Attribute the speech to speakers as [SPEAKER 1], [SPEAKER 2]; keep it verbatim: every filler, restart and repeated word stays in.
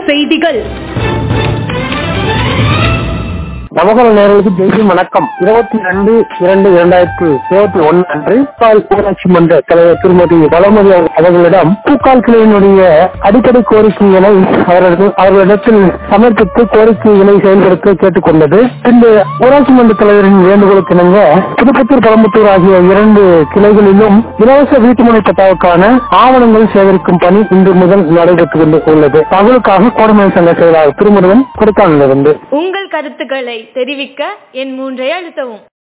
[SPEAKER 1] செய்திகள்.
[SPEAKER 2] நமகர நேர்களுக்கு ஜெய்ஹி வணக்கம். இருபத்தி ரெண்டு இரண்டு இரண்டாயிரத்தி இருபத்தி ஒன்னு அன்று பூக்கால் ஊராட்சி மன்ற தலைவர் திருமதி வளமதி அவர்களிடம் பூக்கால் கிளையினுடைய அடிப்படை கோரிக்கைகளை அவர்களிடத்தில் சமர்ப்பித்து கோரிக்கைகளை செயல்படுத்த கேட்டுக் கொண்டது. இந்த ஊராட்சி மன்ற தலைவரின் வேண்டுகோளுக்கு இணங்க புதுப்பத்தூர் பழம்பத்தூர் ஆகிய இரண்டு கிளைகளிலும் இலவச வீட்டுமனை பட்டாவுக்கான ஆவணங்கள் சேகரிக்கும் பணி இன்று முதல் நடைபெற்று உள்ளது. தகவலுக்காக கோடமலை சங்க செயலாளர் திருமுருகன் கொடுத்தாலிருந்து
[SPEAKER 1] உங்கள் கருத்துக்களை தெரிவிக்க என் மூன்றை அழுத்தவும்.